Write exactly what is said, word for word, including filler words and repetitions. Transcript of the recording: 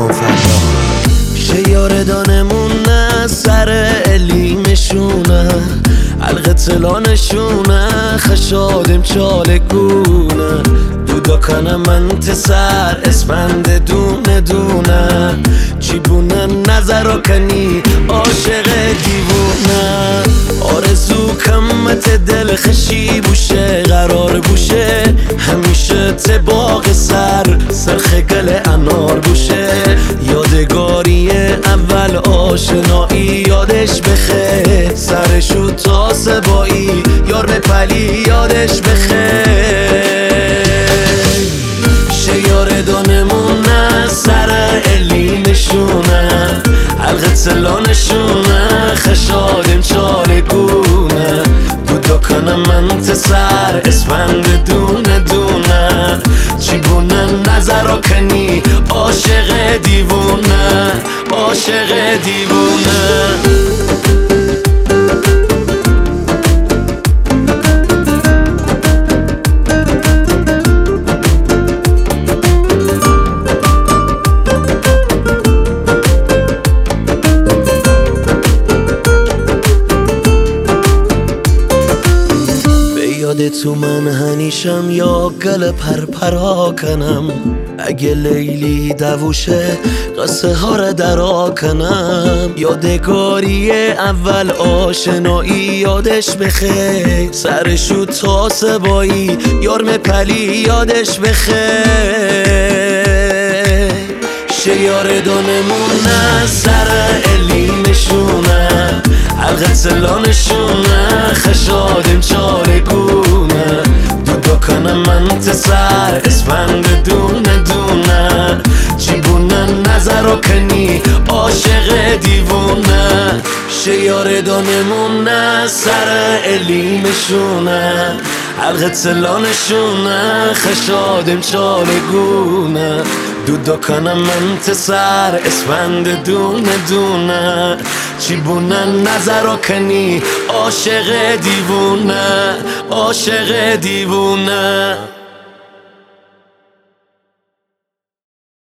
ایمان فردا شیاره دانمونه سر الیمشونه حلقه تلانشونه خشادم چالکونه دودا کنم من تسر اسفند دونه دونه چی بونه نظر کنی عاشق دیوونه آرزو کمت دل خشی بوشه قرار بوشه همیشه تباق سر سرخ گل انار بوشه یادگاری اول آشنایی یادش بخه سرشو تا سبایی یار پلی یادش بخه شیاره دانمونه سر الی نشونه حلقه تلانشونه خشادم چالگونه دودا کنم من تسر اسفند دونه دونه چی بونه نظر کنی عاشق دیوونه عاشق دیوونه یاد تو من هنیشم یا گل پرپرا کنم اگه لیلی دووشه قصه ها را درا کنم یادگاری اول آشنایی یادش بخیر سرشو تا سبایی یارم پلی یادش بخیر شیاره دانمونه سر الی نشونه حلقه تلانشونه خشادم چالگونه دودا کنم من تسر اسفند دونه دونه چی بونه نظر کنی عاشق دیوونه شیاره دانمونه سر الی مشونه حلقه تلانشونه خشادم چالگونه دودا کنم من تسر اسفند دونه دونه چی بونه نظر کنی عاشق دیوونه عاشق دیوونه